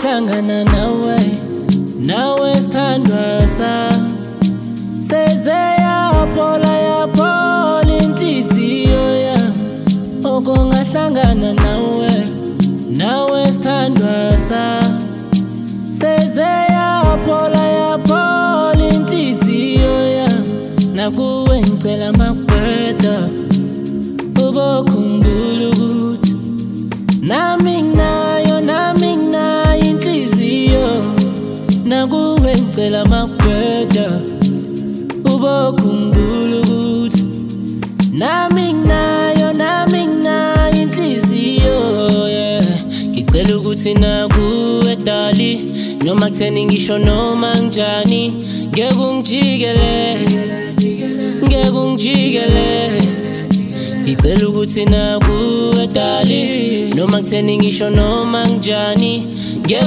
ngahlangana nawe sithandwa sami seze yaphola inhliziyo yami ngahlangana nawe sithandwa sami seze yaphola inhliziyo yami nakuwe ngicela amagweda ubokhumbula ukuthi nami nginayo inhliziyo nakuwe ngicela amagweda ubokhumbula ukuthi nami nginayo inhliziyo ngicela ukuthi nakuwe dali noma kutheni ngisho noma njani ngeke ungijikele ngicela ukuthi nakuwe dali noma kutheni ngisho noma njani ngeke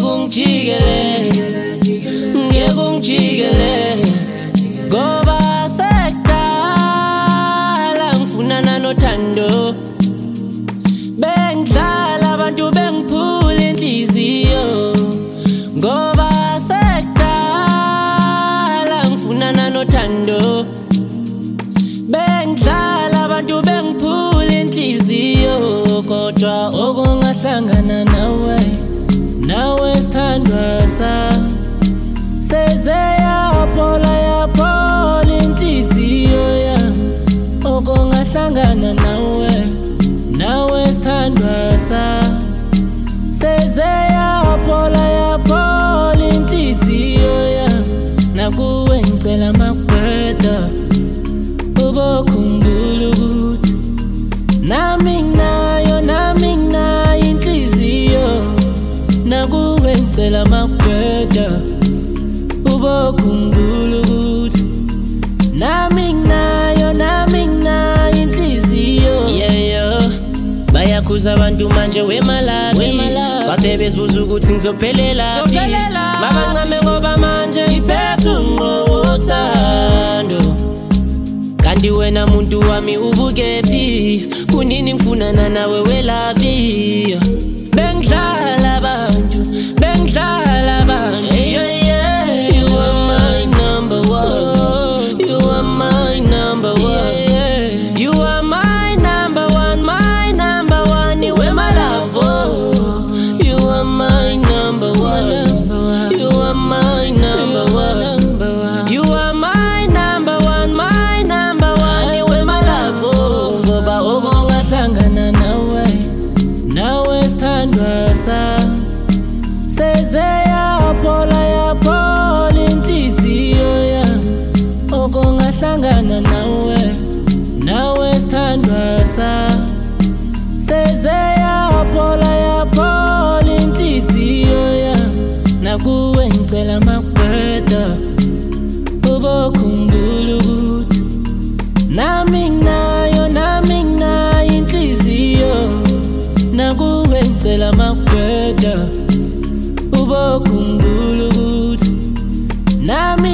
ungijikele ngoba sekudala ngifunana nothando bengidlala abantu bengiphula inhliziyo ngoba sekudala ngifunana nothando bengidlala abantu bengiphula inhliziyo kodwa ngahlangana nawe sithandwa sami seze yaphola inhliziyo yami ngahlangana nawe sithandwa sami seze yaphola inhliziyo yami nakuwe ngicela amagweda ubokhumbula ukuthi nami nginayo inhliziyo nakuwe ngicela amagweda ubokhumbula ukuthi nami nginayo inhliziyo bayakhuza abantu manje wemalabi kade bezibuza ukuthi ngizophelela mabancame ngoba manje ngiphethe unqothando kanti wena muntu wami ubukephi kunini ngifunana nawe welabi bengidlala abantu you are my number one you are my number one you are my number one iwe my love you are my number one you are my number one you are my number one iwe my love ngoba ngahlangana nawe sithandwa sami seze yaphola inhliziyo yami ngahlangana nawe sithandwa sami seze yaphola inhliziyo yami nakuwe ngicela amagweda ubokhumbula ukuthi nami nginayo inhliziyo nakuwe ngicela amagweda ubokhumbula ukuthi nami